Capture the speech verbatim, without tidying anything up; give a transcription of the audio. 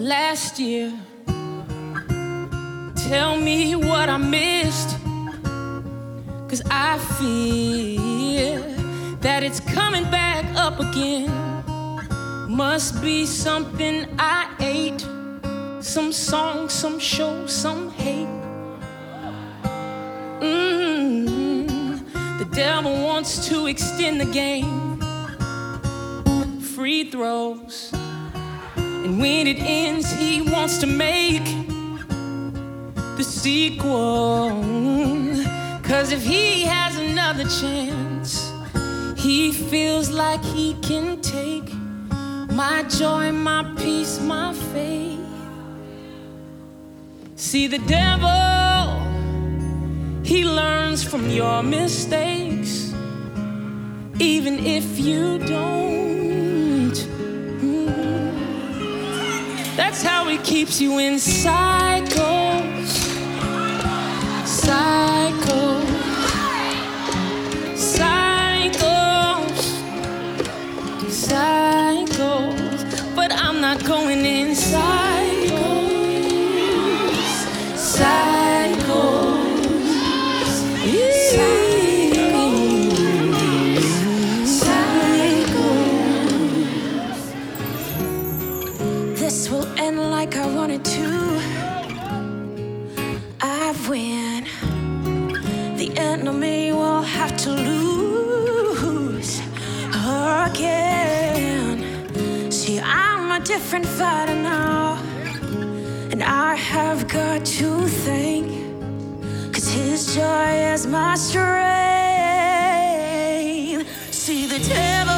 last year. Tell me what I missed, 'cause I fear that it's coming back up again. Must be something I ate, some song, some show, some hate. Mm-hmm. The devil wants to extend the game, free throws, and when it ends he wants to make the sequel. 'Cause if he has another chance, he feels like he can take my joy, my peace, my faith. See, the devil, he learns from your mistakes, even if you don't. Mm. That's how he keeps you in cycles, cycles, cycles, cycles. But I'm not going in cycles, cycles, cycles. This will end like I wanted to. I win. The enemy will have to lose again. See, I'm a different fighter now, and I have got to thank, 'cause his joy is my strength. See, the devil